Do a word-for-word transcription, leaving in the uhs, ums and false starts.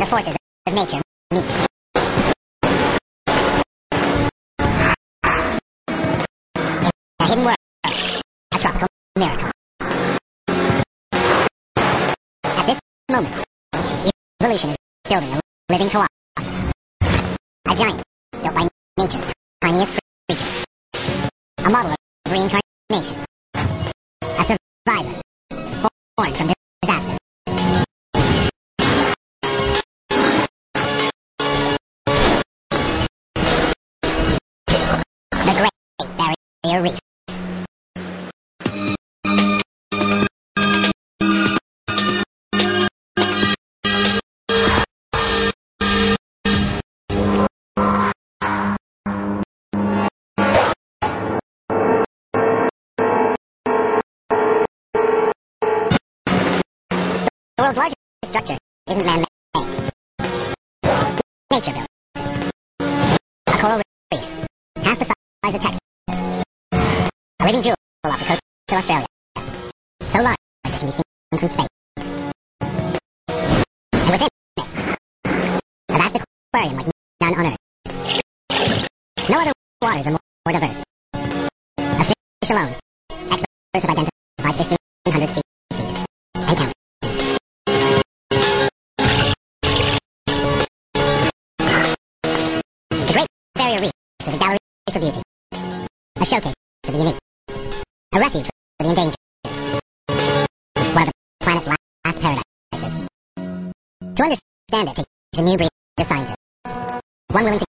forces of nature meet. In a hidden world, a tropical miracle. At this moment, evolution is building a living colossus. A giant built by nature's tiniest creature. A model of reincarnation. A survivor born from disaster. The Great Barrier Reef. The world's largest structure isn't man-made. Nature-built. A coral reef, half the size of Texas. A living jewel off the coast of Australia. So large it can be seen from space. And within it, a vast aquarium like none on Earth. No other waters are more, more diverse. Of fish alone, experts have identified fifteen hundred species and counting. Barrier Reef is a gallery for beauty, a showcase for the unique, a refuge for the endangered, one of the planet's last paradises. To understand it takes a new breed of scientists, one willing to